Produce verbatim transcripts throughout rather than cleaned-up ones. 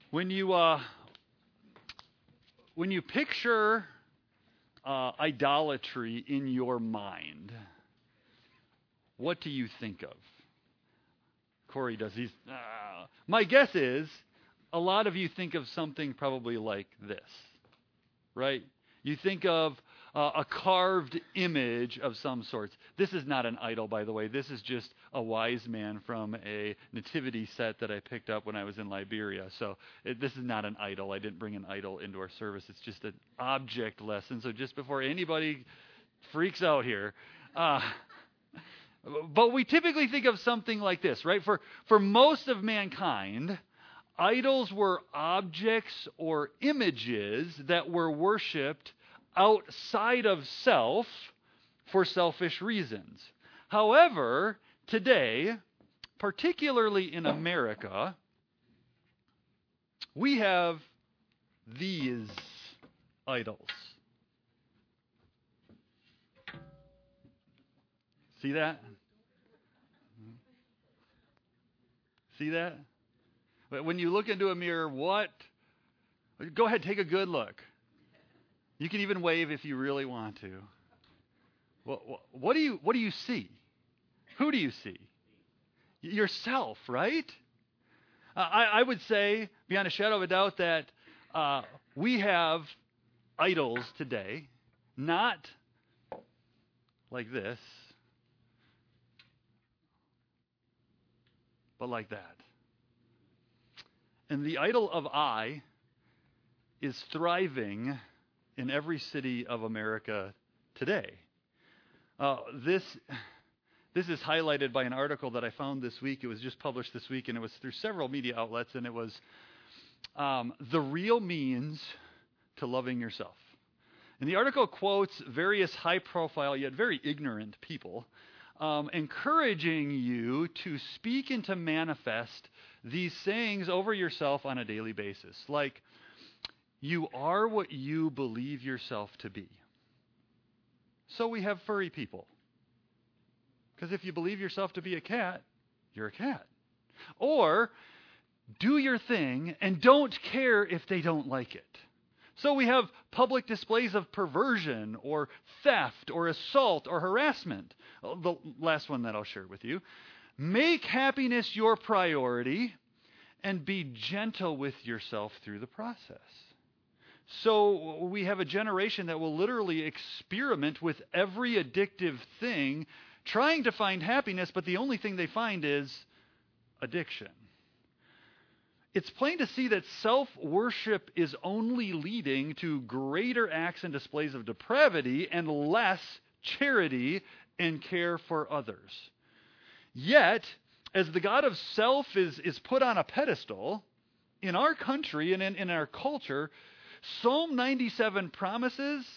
When you uh, when you picture uh, idolatry in your mind, what do you think of? Corey does. He's. Uh, my guess is a lot of you think of something probably like this, right? You think of uh, a carved image of some sorts. This is not an idol, by the way. This is just a wise man from a nativity set that I picked up when I was in Liberia. So it, this is not an idol. I didn't bring an idol into our service. It's just an object lesson. So just before anybody freaks out here, uh, but we typically think of something like this, right? For for most of mankind, idols were objects or images that were worshipped outside of self for selfish reasons. However, today, particularly in America, we have these idols. See that? See that? When you look into a mirror, what? Go ahead, take a good look. You can even wave if you really want to. What, what do you what do you see? Who do you see? Yourself, right? Uh, I, I would say, beyond a shadow of a doubt, that uh, we have idols today, not like this, but like that. And the idol of I is thriving in every city of America today. Uh, this this is highlighted by an article that I found this week. It was just published this week, and it was through several media outlets, and it was um, the real means to loving yourself. And the article quotes various high-profile yet very ignorant people um, encouraging you to speak and to manifest these sayings over yourself on a daily basis, like, you are what you believe yourself to be. So we have furry people. Because if you believe yourself to be a cat, you're a cat. Or, do your thing and don't care if they don't like it. So we have public displays of perversion or theft or assault or harassment. The last one that I'll share with you. Make happiness your priority and be gentle with yourself through the process. So we have a generation that will literally experiment with every addictive thing, trying to find happiness, but the only thing they find is addiction. It's plain to see that self-worship is only leading to greater acts and displays of depravity and less charity and care for others. Yet, as the God of self is, is put on a pedestal, in our country and in, in our culture, Psalm ninety-seven promises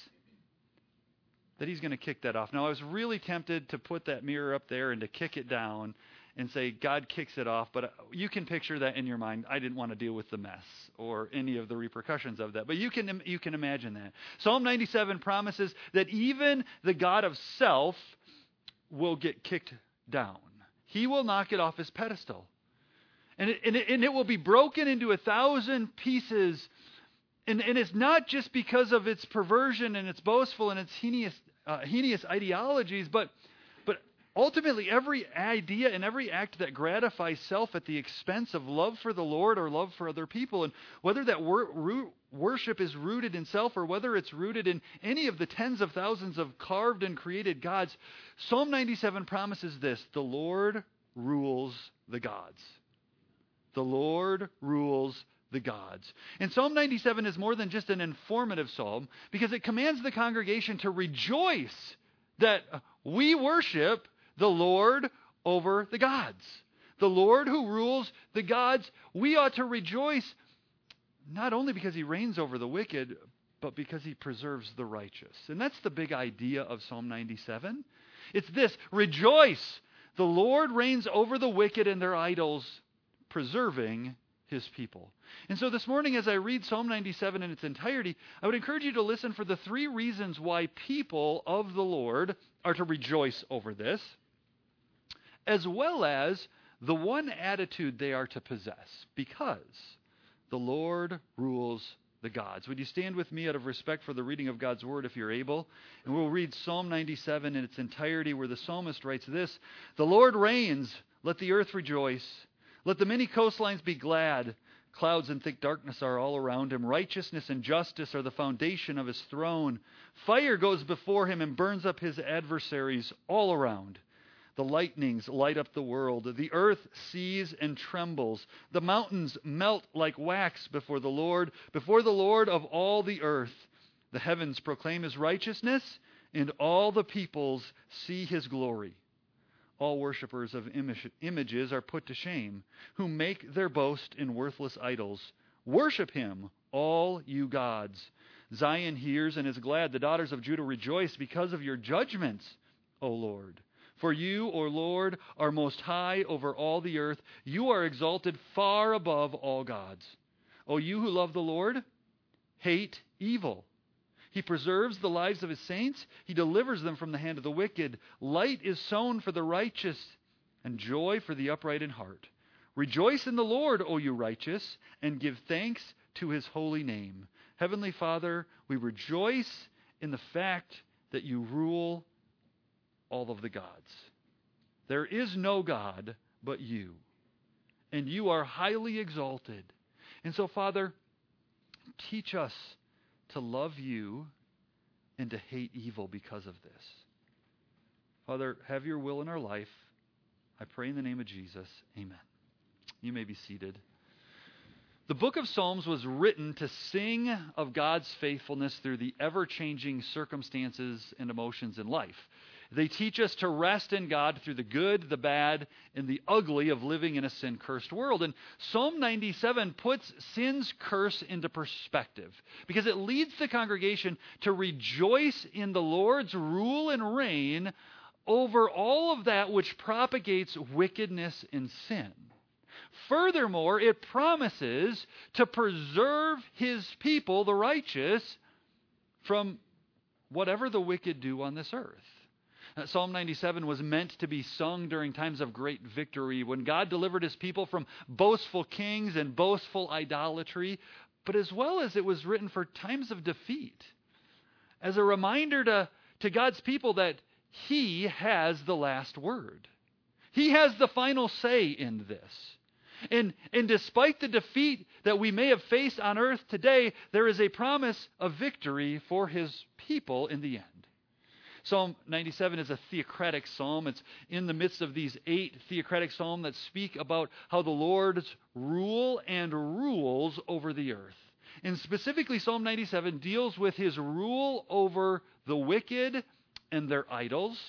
that he's going to kick that off. Now, I was really tempted to put that mirror up there and to kick it down and say, God kicks it off, but you can picture that in your mind. I didn't want to deal with the mess or any of the repercussions of that, but you can you can imagine that. Psalm ninety-seven promises that even the God of self will get kicked down. He will knock it off his pedestal. And it, and it, and it will be broken into a thousand pieces. And, and it's not just because of its perversion and its boastful and its heinous, uh, heinous ideologies, but but ultimately every idea and every act that gratifies self at the expense of love for the Lord or love for other people, and whether that wor- ro- worship is rooted in self or whether it's rooted in any of the tens of thousands of carved and created gods, Psalm ninety-seven promises this: the Lord rules the gods. The Lord rules the gods. And Psalm ninety-seven is more than just an informative psalm, because it commands the congregation to rejoice that we worship the Lord over the gods. The Lord who rules the gods, we ought to rejoice not only because he reigns over the wicked, but because he preserves the righteous. And that's the big idea of Psalm ninety-seven. It's this: rejoice! The Lord reigns over the wicked and their idols, preserving his people. And so this morning, as I read Psalm ninety-seven in its entirety, I would encourage you to listen for the three reasons why people of the Lord are to rejoice over this, as well as the one attitude they are to possess, because The Lord rules the gods. Would you stand with me out of respect for the reading of God's word if you're able? And we'll read Psalm ninety-seven in its entirety, where the psalmist writes this: The Lord reigns, let the earth rejoice. Let the many coastlines be glad. Clouds and thick darkness are all around him. Righteousness and justice are the foundation of his throne. Fire goes before him and burns up his adversaries all around. The lightnings light up the world. The earth sees and trembles. The mountains melt like wax before the Lord, before the Lord of all the earth. The heavens proclaim his righteousness, and all the peoples see his glory. All worshippers of image, images are put to shame, who make their boast in worthless idols. Worship him, all you gods. Zion hears and is glad. The daughters of Judah rejoice because of your judgments, O Lord. For you, O Lord, are most high over all the earth. You are exalted far above all gods. O you who love the Lord, hate evil. He preserves the lives of his saints. He delivers them from the hand of the wicked. Light is sown for the righteous, and joy for the upright in heart. Rejoice in the Lord, O you righteous, and give thanks to his holy name. Heavenly Father, we rejoice in the fact that you rule all of the gods. There is no God but you, and you are highly exalted. And so, Father, teach us to love you and to hate evil because of this. Father, have your will in our life. I pray in the name of Jesus. Amen. You may be seated. The book of Psalms was written to sing of God's faithfulness through the ever-changing circumstances and emotions in life. They teach us to rest in God through the good, the bad, and the ugly of living in a sin-cursed world. And Psalm ninety-seven puts sin's curse into perspective because it leads the congregation to rejoice in the Lord's rule and reign over all of that which propagates wickedness and sin. Furthermore, it promises to preserve his people, the righteous, from whatever the wicked do on this earth. Psalm ninety-seven was meant to be sung during times of great victory, when God delivered his people from boastful kings and boastful idolatry, but as well as it was written for times of defeat, as a reminder to, to God's people that he has the last word. He has the final say in this. And, and despite the defeat that we may have faced on earth today, there is a promise of victory for his people in the end. Psalm ninety-seven is a theocratic psalm. It's in the midst of these eight theocratic psalms that speak about how the Lord's rule and rules over the earth. And specifically, Psalm ninety-seven deals with his rule over the wicked and their idols,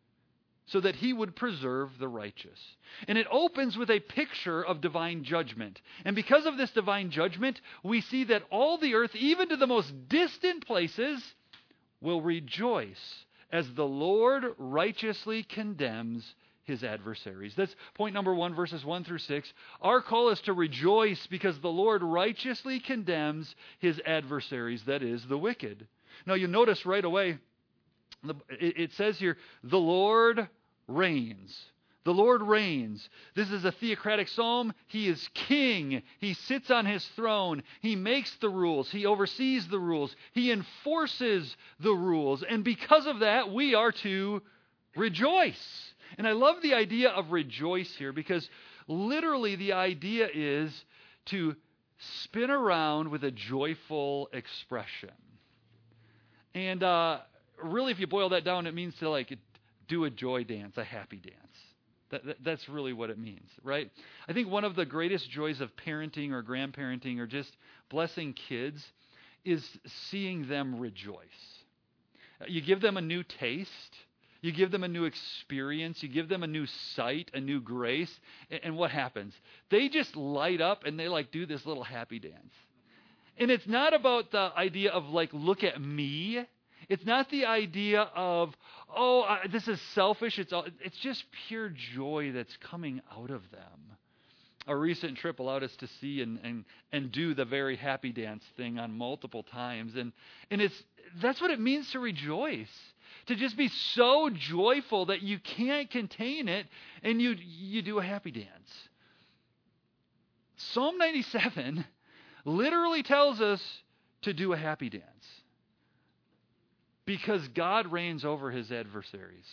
so that he would preserve the righteous. And it opens with a picture of divine judgment. And because of this divine judgment, we see that all the earth, even to the most distant places, will rejoice as the Lord righteously condemns his adversaries. That's point number one, verses one through six. Our call is to rejoice because the Lord righteously condemns his adversaries, that is, the wicked. Now you notice right away, it says here, the Lord reigns. The Lord reigns. This is a theocratic psalm. He is king. He sits on his throne. He makes the rules. He oversees the rules. He enforces the rules. And because of that, we are to rejoice. And I love the idea of rejoice here, because literally the idea is to spin around with a joyful expression. And uh, really, if you boil that down, it means to like do a joy dance, a happy dance. That, that, that's really what it means, right? I think one of the greatest joys of parenting or grandparenting or just blessing kids is seeing them rejoice. You give them a new taste. You give them a new experience. You give them a new sight, a new grace. And, and what happens? They just light up and they like do this little happy dance. And it's not about the idea of like, look at me. It's not the idea of, oh, uh, this is selfish. It's all, it's just pure joy that's coming out of them. A recent trip allowed us to see and, and, and do the very happy dance thing on multiple times. And, and it's that's what it means to rejoice. To just be so joyful that you can't contain it, and you you do a happy dance. Psalm ninety-seven literally tells us to do a happy dance because God reigns over his adversaries.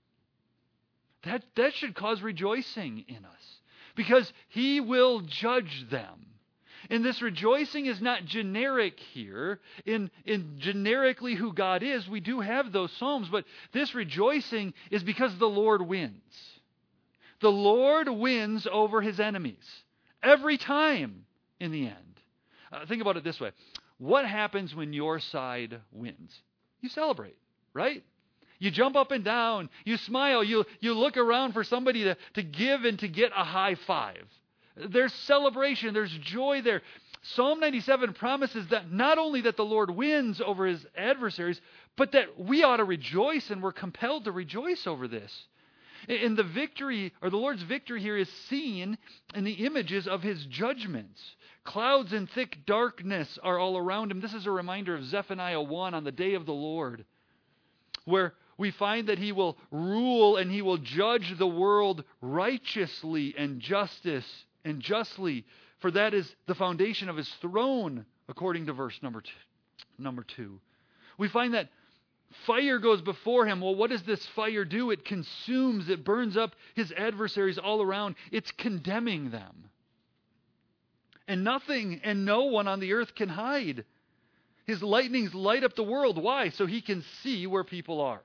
That, that should cause rejoicing in us because he will judge them. And this rejoicing is not generic here. In, in generically who God is, we do have those psalms, but this rejoicing is because the Lord wins. The Lord wins over his enemies every time in the end. Uh, think about it this way. What happens when your side wins? You celebrate, right? You jump up and down. You smile. You, you look around for somebody to, to give and to get a high five. There's celebration. There's joy there. Psalm ninety-seven promises that not only that the Lord wins over his adversaries, but that we ought to rejoice, and we're compelled to rejoice over this. And the victory, or the Lord's victory here, is seen in the images of his judgments. Clouds and thick darkness are all around him. This is a reminder of Zephaniah one on the day of the Lord, where we find that he will rule and he will judge the world righteously and justice and justly, for that is the foundation of his throne, according to verse number two. Number two. We find that fire goes before him. Well, what does this fire do? It consumes, it burns up his adversaries all around. It's condemning them. And nothing and no one on the earth can hide. His lightnings light up the world. Why? So he can see where people are.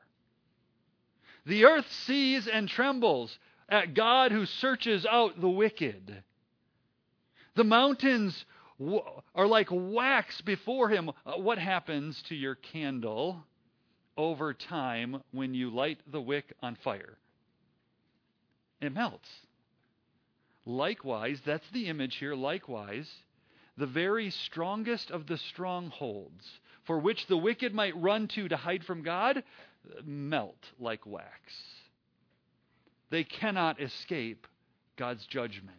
The earth sees and trembles at God who searches out the wicked. The mountains w- are like wax before him. Uh, what happens to your candle over time when you light the wick on fire? It melts. Likewise, that's the image here, likewise, the very strongest of the strongholds, for which the wicked might run to to hide from God, melt like wax. They cannot escape God's judgment.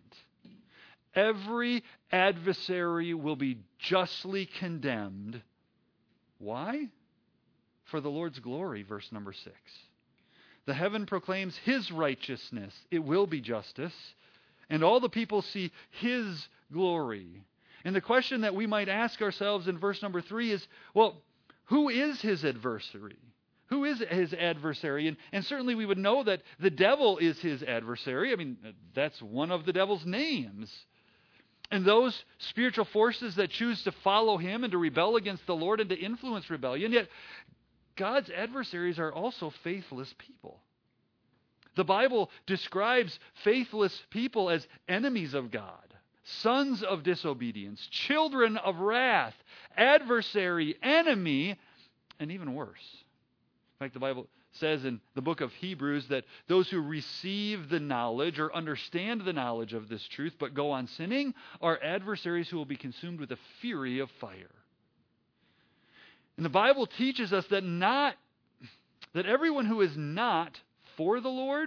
Every adversary will be justly condemned. Why? For the Lord's glory, verse number six. The heaven proclaims his righteousness. It will be justice. And all the people see his glory. And the question that we might ask ourselves in verse number three is, well, who is his adversary? Who is his adversary? And, and certainly we would know that the devil is his adversary. I mean, that's one of the devil's names. And those spiritual forces that choose to follow him and to rebel against the Lord and to influence rebellion. Yet God's adversaries are also faithless people. The Bible describes faithless people as enemies of God, sons of disobedience, children of wrath, adversary, enemy, and even worse. In fact, the Bible says in the book of Hebrews that those who receive the knowledge or understand the knowledge of this truth but go on sinning are adversaries who will be consumed with a fury of fire. And the Bible teaches us that not that everyone who is not for the Lord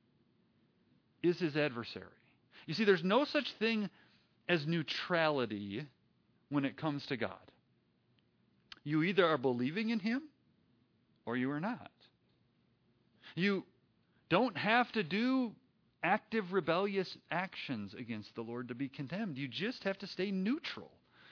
is his adversary. You see, there's no such thing as neutrality when it comes to God. You either are believing in him or you are not. You don't have to do active rebellious actions against the Lord to be condemned. You just have to stay neutral.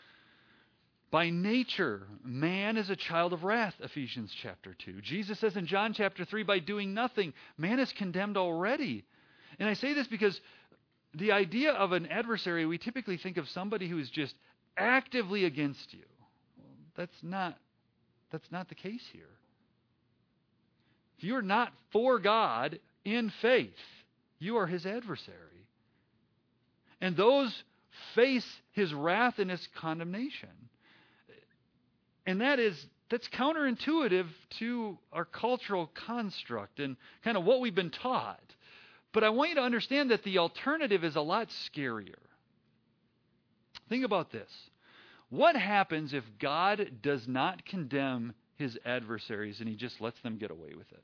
By nature, man is a child of wrath, Ephesians chapter two. Jesus says in John chapter three, by doing nothing, man is condemned already. And I say this because the idea of an adversary, we typically think of somebody who is just actively against you. Well, that's not, that's not the case here. If you're not for God in faith, you are his adversary. And those face his wrath and his condemnation. And that is, that's counterintuitive to our cultural construct and kind of what we've been taught. But I want you to understand that the alternative is a lot scarier. Think about this. What happens if God does not condemn his adversaries and he just lets them get away with it?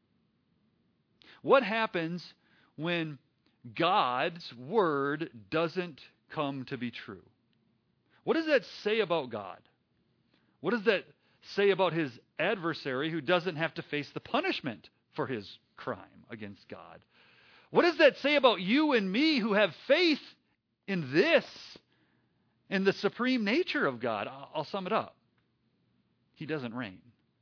What happens when God's word doesn't come to be true? What does that say about God? What does that say about his adversary who doesn't have to face the punishment for his crime against God? What does that say about you and me who have faith in this And the supreme nature of God, I'll sum it up. He doesn't reign.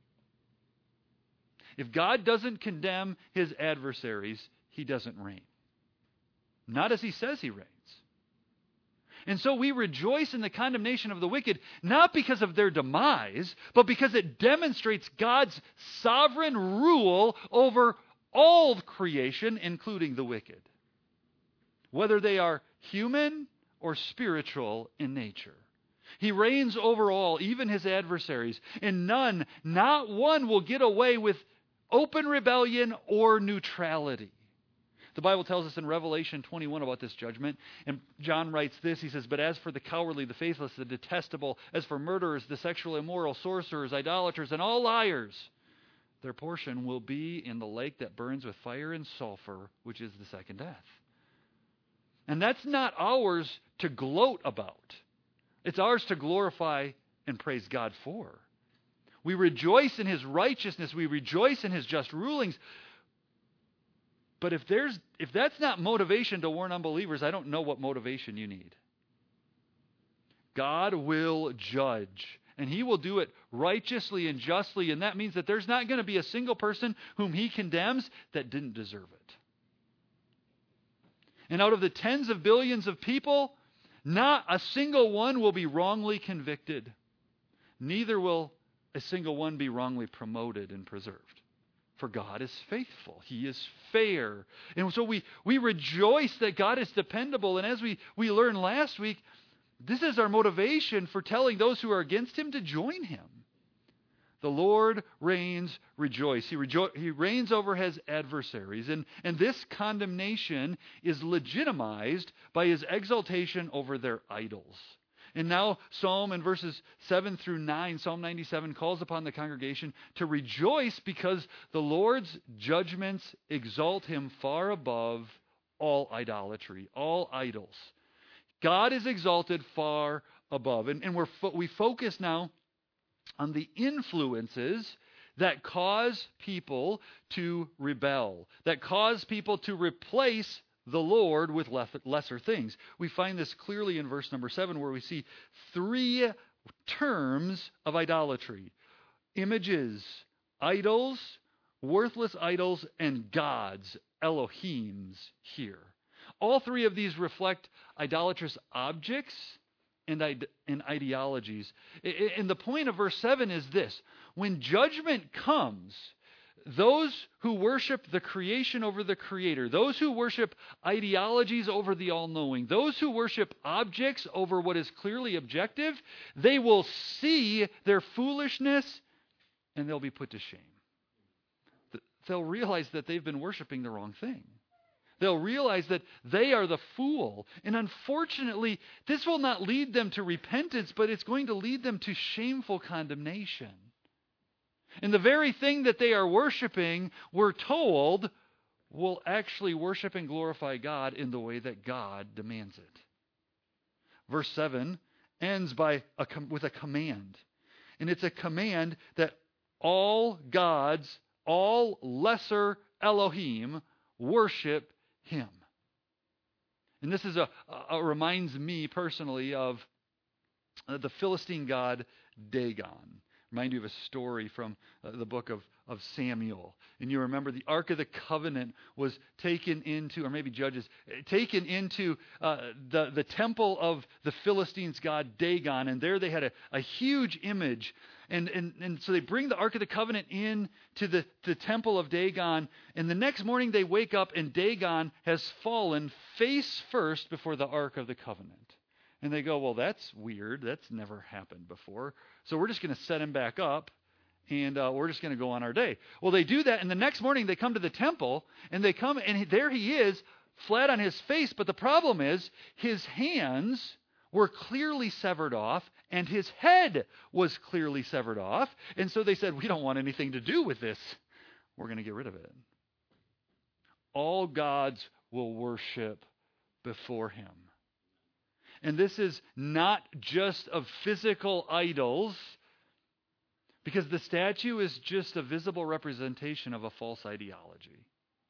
If God doesn't condemn his adversaries, he doesn't reign. Not as he says he reigns. And so we rejoice in the condemnation of the wicked, not because of their demise, but because it demonstrates God's sovereign rule over all creation, including the wicked, whether they are human or spiritual in nature. He reigns over all, even his adversaries, and none, not one, will get away with open rebellion or neutrality. The Bible tells us in Revelation twenty-one about this judgment, and John writes this. He says, "But as for the cowardly, the faithless, the detestable, as for murderers, the sexually immoral, sorcerers, idolaters, and all liars, their portion will be in the lake that burns with fire and sulfur, which is the second death." And that's not ours to gloat about. It's ours to glorify and praise God for. We rejoice in his righteousness. We rejoice in his just rulings. But if there's if that's not motivation to warn unbelievers, I don't know what motivation you need. God will judge, and he will do it righteously and justly, and that means that there's not going to be a single person whom he condemns that didn't deserve it. And out of the tens of billions of people, not a single one will be wrongly convicted. Neither will a single one be wrongly promoted and preserved. For God is faithful. He is fair. And so we, we rejoice that God is dependable. And as we, we learned last week, this is our motivation for telling those who are against him to join him. The Lord reigns, rejoice. He, rejo- he reigns over his adversaries. And, and this condemnation is legitimized by his exaltation over their idols. And now Psalm in verses seven through nine, Psalm ninety-seven calls upon the congregation to rejoice because the Lord's judgments exalt him far above all idolatry, all idols. God is exalted far above. And, and we're fo- we focus now on the influences that cause people to rebel, that cause people to replace the Lord with lesser things. We find this clearly in verse number seven, where we see three terms of idolatry: images, idols, worthless idols, and gods, Elohims here. All three of these reflect idolatrous objects and, ide- and ideologies. And the point of verse seven is this: when judgment comes, those who worship the creation over the Creator, those who worship ideologies over the all-knowing, those who worship objects over what is clearly objective, they will see their foolishness and they'll be put to shame. They'll realize that they've been worshiping the wrong thing. They'll realize that they are the fool. And unfortunately, this will not lead them to repentance, but it's going to lead them to shameful condemnation. And the very thing that they are worshiping, we're told, will actually worship and glorify God in the way that God demands it. Verse seven ends by a, with a command. And it's a command that all gods, all lesser Elohim, worship him. And this is a, a, a reminds me personally of the Philistine god Dagon. Remind you of a story from uh, the book of, of Samuel. And you remember the Ark of the Covenant was taken into, or maybe Judges, taken into uh, the, the temple of the Philistines' god Dagon. And there they had a, a huge image. And, and, and so they bring the Ark of the Covenant in to the, the temple of Dagon. And the next morning they wake up and Dagon has fallen face first before the Ark of the Covenant. And they go, well, that's weird. That's never happened before. So we're just going to set him back up, and uh, we're just going to go on our day. Well, they do that, and the next morning they come to the temple, and they come, and there he is, flat on his face. But the problem is his hands were clearly severed off, and his head was clearly severed off. And so they said, we don't want anything to do with this. We're going to get rid of it. All gods will worship before him. And this is not just of physical idols, because the statue is just a visible representation of a false ideology.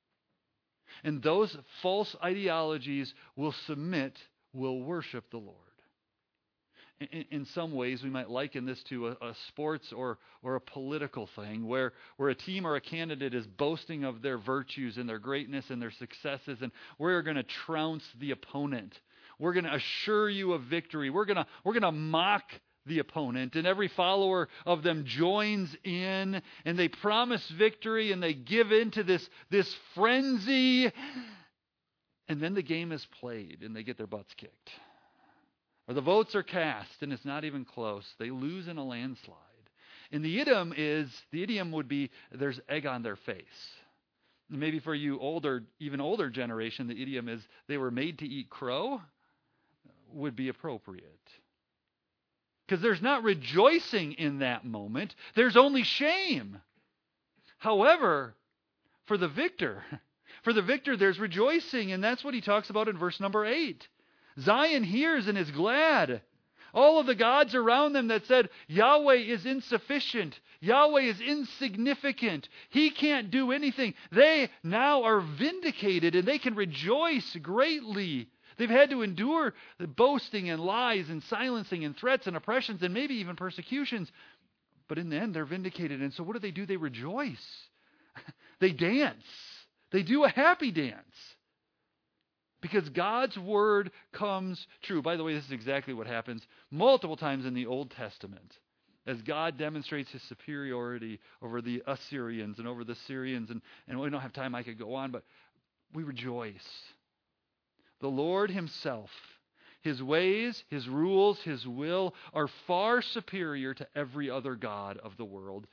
And those false ideologies will submit, will worship the Lord. In, in some ways, we might liken this to a, a sports or, or a political thing where, where a team or a candidate is boasting of their virtues and their greatness and their successes, and we're going to trounce the opponent. We're going to assure you of victory. We're going to we're going to mock the opponent, and every follower of them joins in, and they promise victory, and they give in to this, this frenzy, and then the game is played, and they get their butts kicked. Or the votes are cast, and it's not even close. They lose in a landslide. And the idiom is, the idiom would be, there's egg on their face. Maybe for you older, even older generation, the idiom is, they were made to eat crow, would be appropriate. Because there's not rejoicing in that moment. There's only shame. However, for the victor, for the victor, there's rejoicing, and that's what he talks about in verse number eight. Zion hears and is glad. All of the gods around them that said, Yahweh is insufficient, Yahweh is insignificant, He can't do anything, they now are vindicated and they can rejoice greatly. They've had to endure the boasting and lies and silencing and threats and oppressions and maybe even persecutions. But in the end, they're vindicated. And so what do they do? They rejoice. They dance. They do a happy dance. Because God's word comes true. By the way, this is exactly what happens multiple times in the Old Testament. As God demonstrates His superiority over the Assyrians and over the Syrians. And, and we don't have time, I could go on, but we rejoice. The Lord Himself, His ways, His rules, His will are far superior to every other god of the world,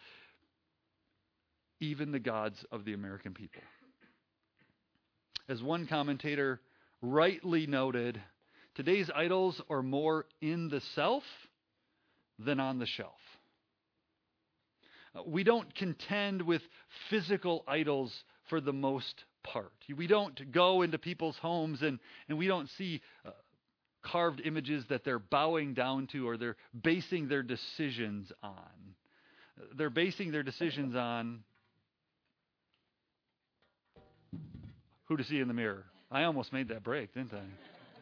even the gods of the American people. As one commentator rightly noted, today's idols are more in the self than on the shelf. We don't contend with physical idols for the most part. We don't go into people's homes and, and we don't see uh, carved images that they're bowing down to or they're basing their decisions on. They're basing their decisions on who to see in the mirror. I almost made that break, didn't I?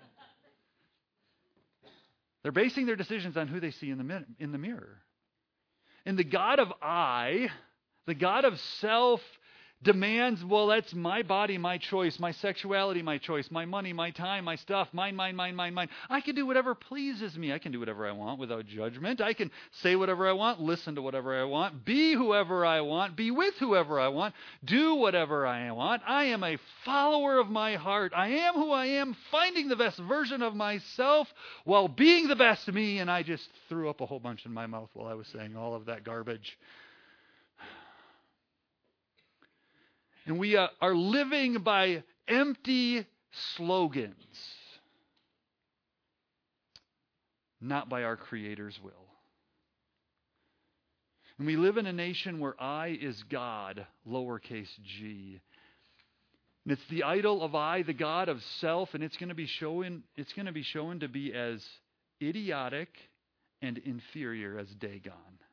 They're basing their decisions on who they see in the in the mirror. And the God of I, the God of self, demands, well, that's my body, my choice, my sexuality, my choice, my money, my time, my stuff, mine, mine, mine, mine, mine. I can do whatever pleases me. I can do whatever I want without judgment. I can say whatever I want, listen to whatever I want, be whoever I want, be with whoever I want, do whatever I want. I am a follower of my heart. I am who I am, finding the best version of myself while being the best me. And I just threw up a whole bunch in my mouth while I was saying all of that garbage. And we uh, are living by empty slogans, not by our Creator's will. And we live in a nation where I is God, lowercase g. And it's the idol of I, the God of self, and it's going to be shown, it's going to be shown to be as idiotic and inferior as Dagon.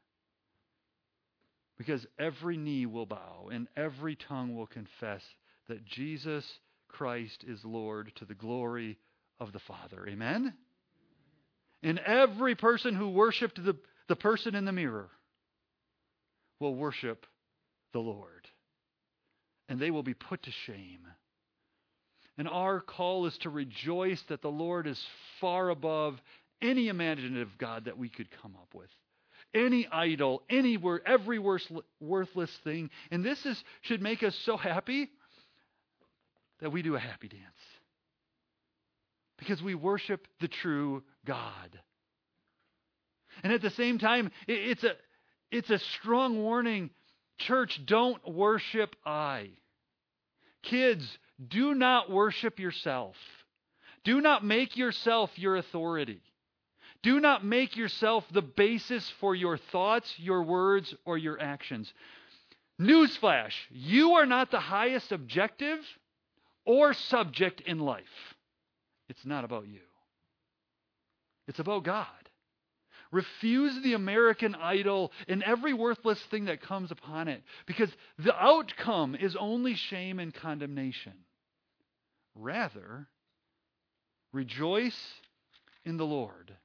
Because every knee will bow and every tongue will confess that Jesus Christ is Lord to the glory of the Father. Amen? And every person who worshiped the, the person in the mirror will worship the Lord. And they will be put to shame. And our call is to rejoice that the Lord is far above any imaginative God that we could come up with. Any idol, any word, every worthless thing. And this is should make us so happy that we do a happy dance. Because we worship the true God. And at the same time, it's a, it's a strong warning. Church, don't worship I. Kids, do not worship yourself. Do not make yourself your authority. Do not make yourself the basis for your thoughts, your words, or your actions. Newsflash, you are not the highest objective or subject in life. It's not about you. It's about God. Refuse the American idol and every worthless thing that comes upon it, because the outcome is only shame and condemnation. Rather, rejoice in the Lord. And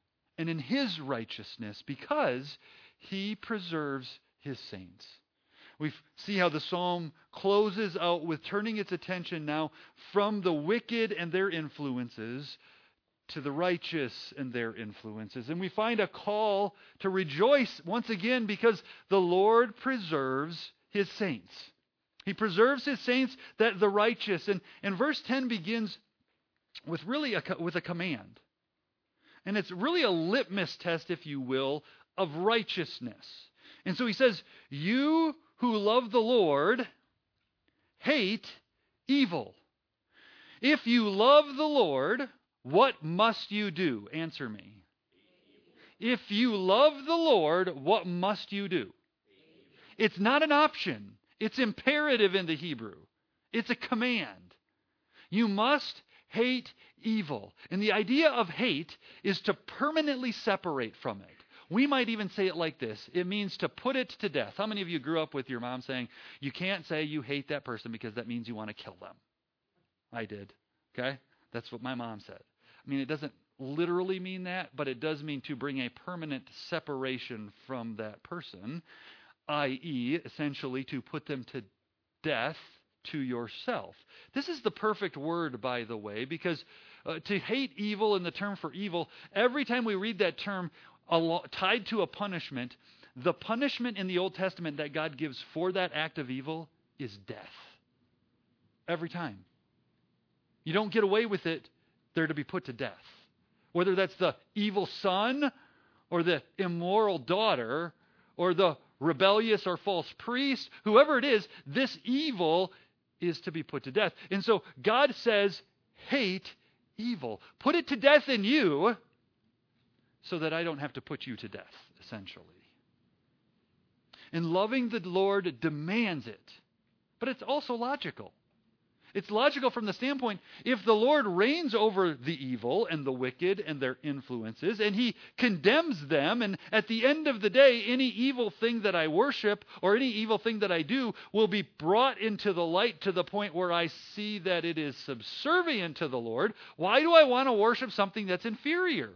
and in his righteousness because he preserves his saints. We see how the psalm closes out with turning its attention now from the wicked and their influences to the righteous and their influences. And we find a call to rejoice once again because the Lord preserves his saints. He preserves his saints, that the righteous. And, and verse ten begins with really a, with a command. And it's really a litmus test, if you will, of righteousness. And so he says, you who love the Lord hate evil. If you love the Lord, what must you do? Answer me. If you love the Lord, what must you do? It's not an option. It's imperative in the Hebrew. It's a command. You must hate evil. And the idea of hate is to permanently separate from it. We might even say it like this. It means to put it to death. How many of you grew up with your mom saying, you can't say you hate that person because that means you want to kill them? I did. Okay? That's what my mom said. I mean, it doesn't literally mean that, but it does mean to bring a permanent separation from that person, that is, essentially to put them to death to yourself. This is the perfect word, by the way, because uh, to hate evil in the term for evil, every time we read that term alo- tied to a punishment, the punishment in the Old Testament that God gives for that act of evil is death. Every time. You don't get away with it. They're to be put to death. Whether that's the evil son or the immoral daughter or the rebellious or false priest, whoever it is, this evil is to be put to death. And so God says, hate evil. Put it to death in you so that I don't have to put you to death, essentially. And loving the Lord demands it. But it's also logical. It's logical from the standpoint, if the Lord reigns over the evil and the wicked and their influences, and he condemns them, and at the end of the day, any evil thing that I worship or any evil thing that I do will be brought into the light to the point where I see that it is subservient to the Lord, why do I want to worship something that's inferior?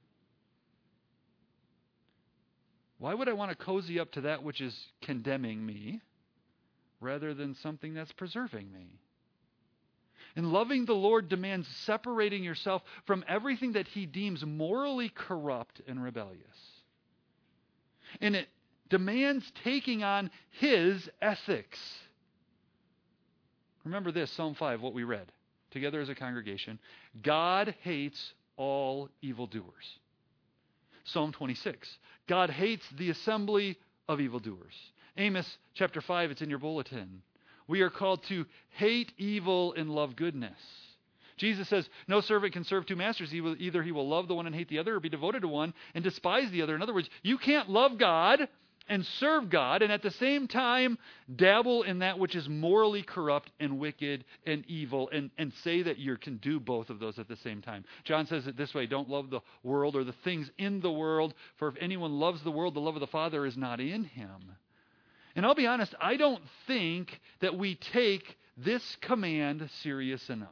Why would I want to cozy up to that which is condemning me rather than something that's preserving me? And loving the Lord demands separating yourself from everything that he deems morally corrupt and rebellious. And it demands taking on his ethics. Remember this, Psalm five, what we read together as a congregation. God hates all evildoers. Psalm twenty-six. God hates the assembly of evildoers. Amos chapter five, it's in your bulletin. We are called to hate evil and love goodness. Jesus says, no servant can serve two masters. He will, either he will love the one and hate the other, or be devoted to one and despise the other. In other words, you can't love God and serve God and at the same time dabble in that which is morally corrupt and wicked and evil and, and say that you can do both of those at the same time. John says it this way, don't love the world or the things in the world, for if anyone loves the world, the love of the Father is not in him. And I'll be honest, I don't think that we take this command serious enough.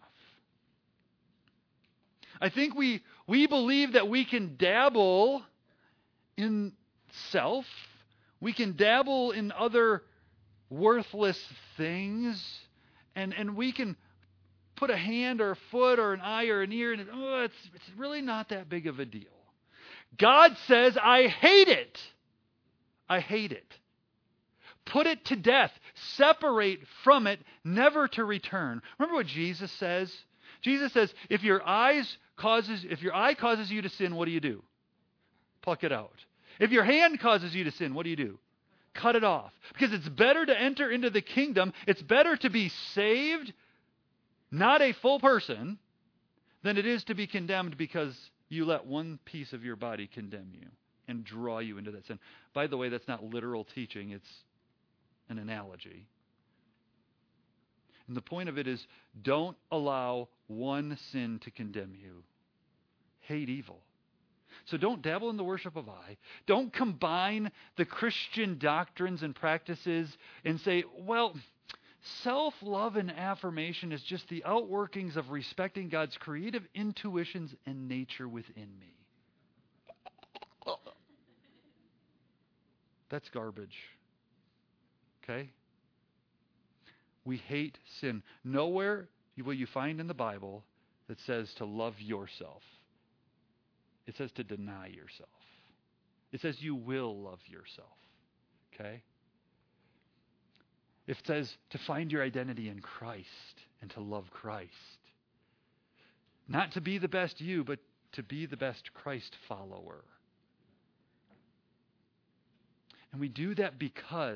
I think we we believe that we can dabble in self. We can dabble in other worthless things. And, and we can put a hand or a foot or an eye or an ear and oh, it's, it's really not that big of a deal. God says, I hate it. I hate it. Put it to death. Separate from it, never to return. Remember what Jesus says? Jesus says, if your eyes causes, if your eye causes you to sin, what do you do? Pluck it out. If your hand causes you to sin, what do you do? Cut it off. Because it's better to enter into the kingdom, it's better to be saved, not a full person, than it is to be condemned because you let one piece of your body condemn you and draw you into that sin. By the way, that's not literal teaching, it's an analogy. And the point of it is, don't allow one sin to condemn you. Hate evil. So don't dabble in the worship of I. Don't combine the Christian doctrines and practices and say, well, self-love and affirmation is just the outworkings of respecting God's creative intuitions and nature within me. That's garbage. Okay? We hate sin. Nowhere will you find in the Bible that says to love yourself. It says to deny yourself. It says you will love yourself. Okay? It says to find your identity in Christ and to love Christ. Not to be the best you, but to be the best Christ follower. And we do that because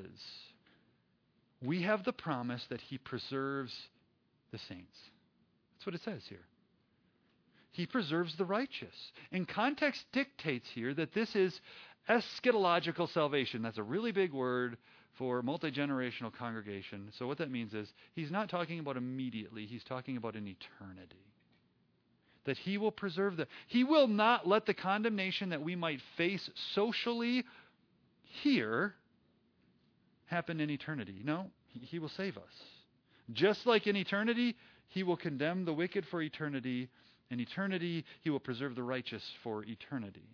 we have the promise that he preserves the saints. That's what it says here. He preserves the righteous. And context dictates here that this is eschatological salvation. That's a really big word for multi-generational congregation. So what that means is he's not talking about immediately. He's talking about an eternity. That he will preserve the... He will not let the condemnation that we might face socially here happen in eternity. No, he, he will save us. Just like in eternity, he will condemn the wicked for eternity. In eternity, he will preserve the righteous for eternity.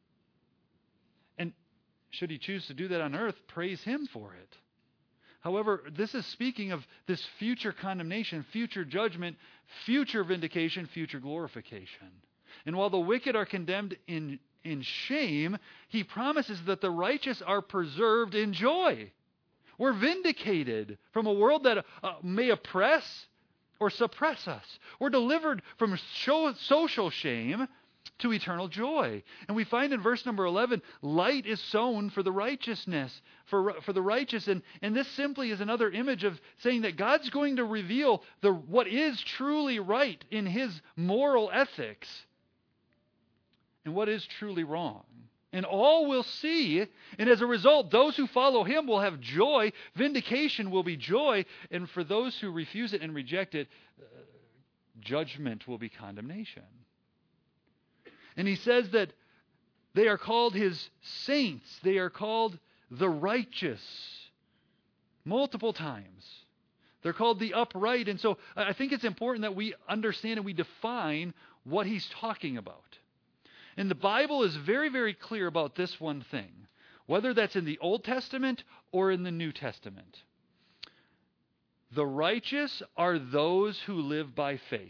And should he choose to do that on earth, praise him for it. However, this is speaking of this future condemnation, future judgment, future vindication, future glorification. And while the wicked are condemned in, in shame, he promises that the righteous are preserved in joy. We're vindicated from a world that uh, may oppress or suppress us. We're delivered from show, social shame to eternal joy. And we find in verse number eleven, light is sown for the righteousness, for, for the righteous. And, and this simply is another image of saying that God's going to reveal the what is truly right in his moral ethics and what is truly wrong. And all will see, and as a result, those who follow him will have joy. Vindication will be joy. And for those who refuse it and reject it, uh, judgment will be condemnation. And he says that they are called his saints. They are called the righteous. Multiple times. They're called the upright. And so I think it's important that we understand and we define what he's talking about. And the Bible is very, very clear about this one thing, whether that's in the Old Testament or in the New Testament. The righteous are those who live by faith.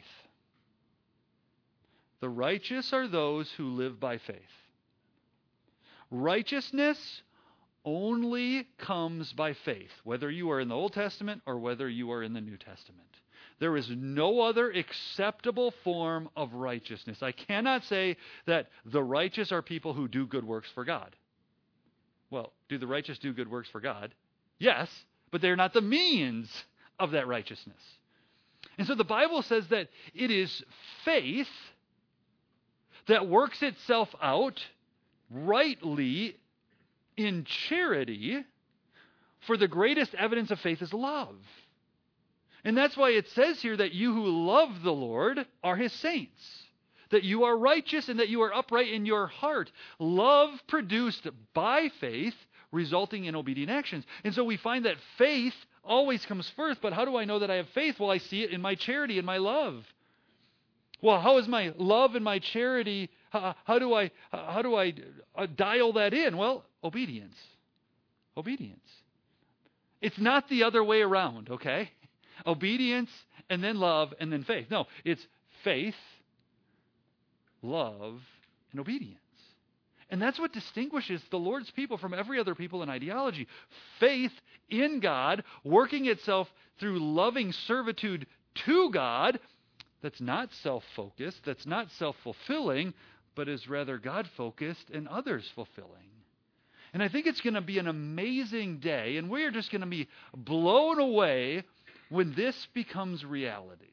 The righteous are those who live by faith. Righteousness only comes by faith, whether you are in the Old Testament or whether you are in the New Testament. There is no other acceptable form of righteousness. I cannot say that the righteous are people who do good works for God. Well, do the righteous do good works for God? Yes, but they're not the means of that righteousness. And so the Bible says that it is faith that works itself out rightly in charity, for the greatest evidence of faith is love. And that's why it says here that you who love the Lord are his saints. That you are righteous and that you are upright in your heart. Love produced by faith, resulting in obedient actions. And so we find that faith always comes first. But how do I know that I have faith? Well, I see it in my charity and my love. Well, how is my love and my charity, how, how do I how do I dial that in? Well, obedience. Obedience. It's not the other way around, okay? Obedience, and then love, and then faith. No, it's faith, love, and obedience. And that's what distinguishes the Lord's people from every other people in ideology. Faith in God, working itself through loving servitude to God, that's not self-focused, that's not self-fulfilling, but is rather God-focused and others-fulfilling. And I think it's going to be an amazing day, and we're just going to be blown away when this becomes reality.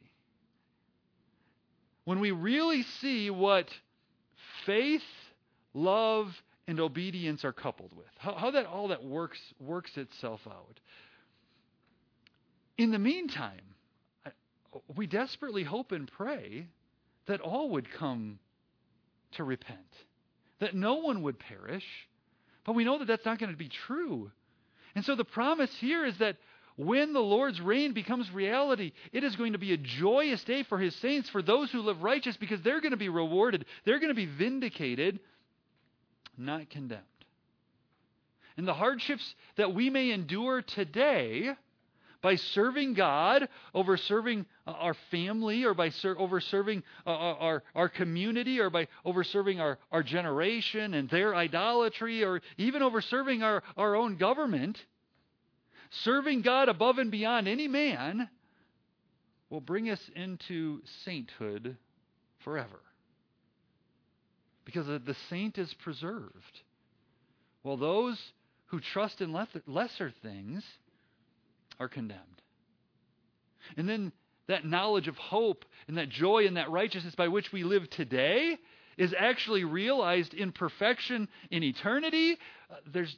When we really see what faith, love, and obedience are coupled with. How, how that all that works works itself out. In the meantime, I, we desperately hope and pray that all would come to repent. That no one would perish. But we know that that's not going to be true. And so the promise here is that when the Lord's reign becomes reality, it is going to be a joyous day for his saints, for those who live righteous, because they're going to be rewarded. They're going to be vindicated, not condemned. and the hardships that we may endure today by serving God over serving uh, our family, or by ser- over serving uh, our, our community, or by over serving our, our generation and their idolatry, or even over serving our, our own government, serving God above and beyond any man will bring us into sainthood forever. Because the saint is preserved, while those who trust in lesser things are condemned. And then that knowledge of hope and that joy and that righteousness by which we live today is actually realized in perfection in eternity. Uh, there's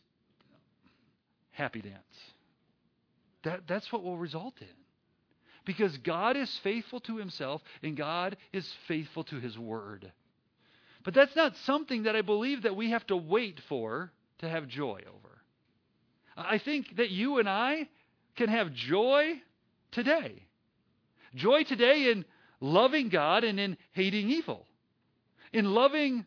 happy dance. That, that's what will result in. Because God is faithful to himself and God is faithful to his word. But that's not something that I believe that we have to wait for to have joy over. I think that you and I can have joy today. Joy today in loving God and in hating evil. In loving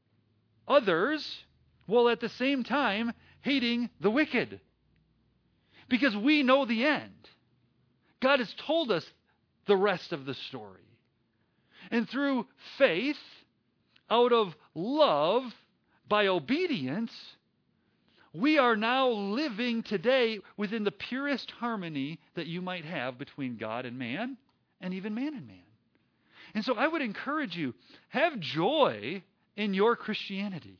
others while at the same time hating the wicked. Because we know the end. God has told us the rest of the story. And through faith, out of love, by obedience, we are now living today within the purest harmony that you might have between God and man, and even man and man. And so I would encourage you, have joy in your Christianity.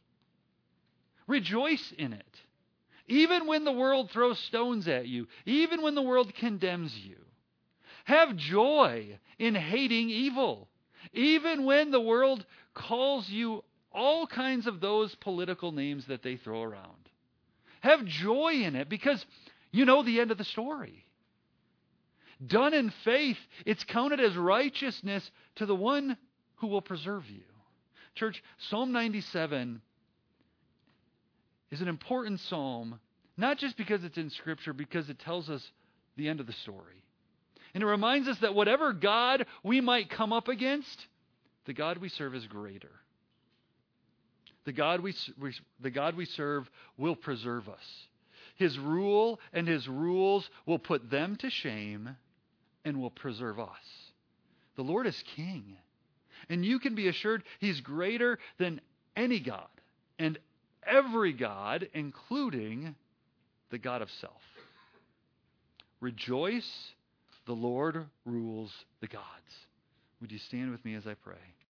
Rejoice in it. Even when the world throws stones at you, even when the world condemns you. Have joy in hating evil, even when the world calls you all kinds of those political names that they throw around. Have joy in it because you know the end of the story. Done in faith, it's counted as righteousness to the one who will preserve you. Church, Psalm ninety-seven is an important psalm, not just because it's in Scripture, because it tells us the end of the story. And it reminds us that whatever God we might come up against, the God we serve is greater. The God we, the God we serve will preserve us. His rule and his rules will put them to shame and will preserve us. The Lord is King. And you can be assured he's greater than any God and every God, including the God of self. Rejoice, the Lord rules the gods. Would you stand with me as I pray?